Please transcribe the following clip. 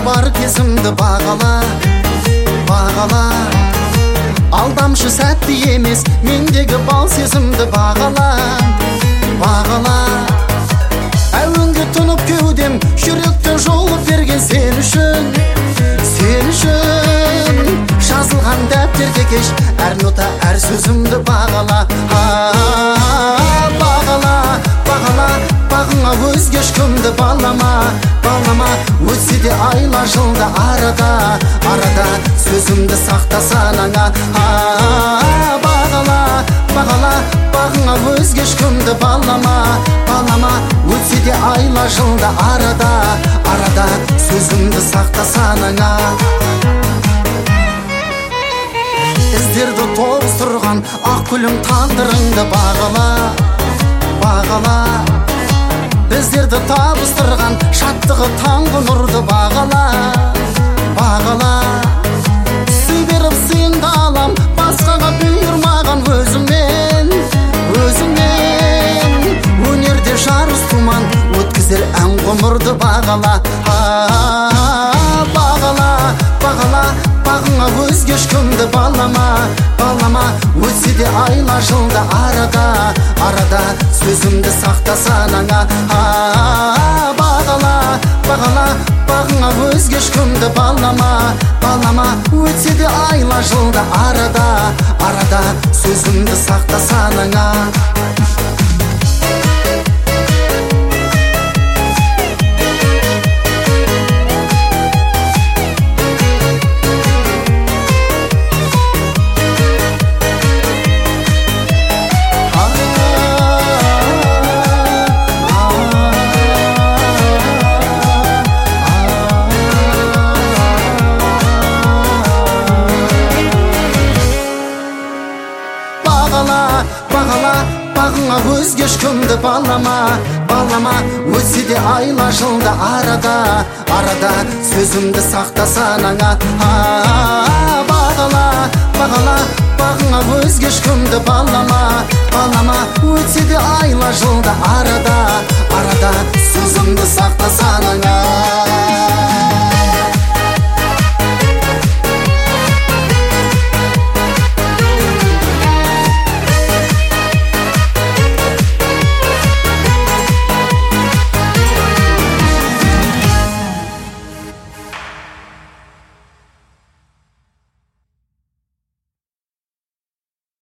бар кезімді бағала, бағала. Алдамшы сәтті емес, мендегі бал сезімді бағала, бағала. Әуенге тұнып кеудем, жүректі жолып берген сен үшін, сен үшін. Жазылған дәптерге кеш, әр нота, әр сөзімді бағала, бағала, бағала. Бағыңа өзге ешкімді балама, балама. Өтсе де айла жылда арада, арада. Сөзімді сақта санаңа, бағала, бағала. Бағыңа өзге ешкімді балама, балама. Өтсе де айла жылда арада, арада. Сөзімді сақта санаңа. Іздерді тоғыстырған ақ гүлім тағдырыңды бағала, бағала. Біздерді табыстырған шаттығы таңғы нұрды бағала, бағала. Сый беріп сыйыңды алам, басқаға бұйырмаған өзіңмен, өзіңмен. Өнерде жарыс тұман өткізер ән ғұмырды бағала, бағала, бағала. Бағыңа өзге ешкімді балама, балама. Өтсе де айла жылда арада, арада. Сөзімді сақта санаңа, бағала, бағала. Бағыңа өзге ешкімді балама, балама. Өтсе де айла жылда арада, арада. Сөзімді сақта санаңа. Бағала, бағыңа өзге ешкімді балама, балама. Өтсе де айла жылда арада, арада. Сөзімді сақта санаңа, бағала, бағала. Бағыңа өзге ешкімді балама, балама. Өтсе де айла жылда арада, арада. Сөзімді сақта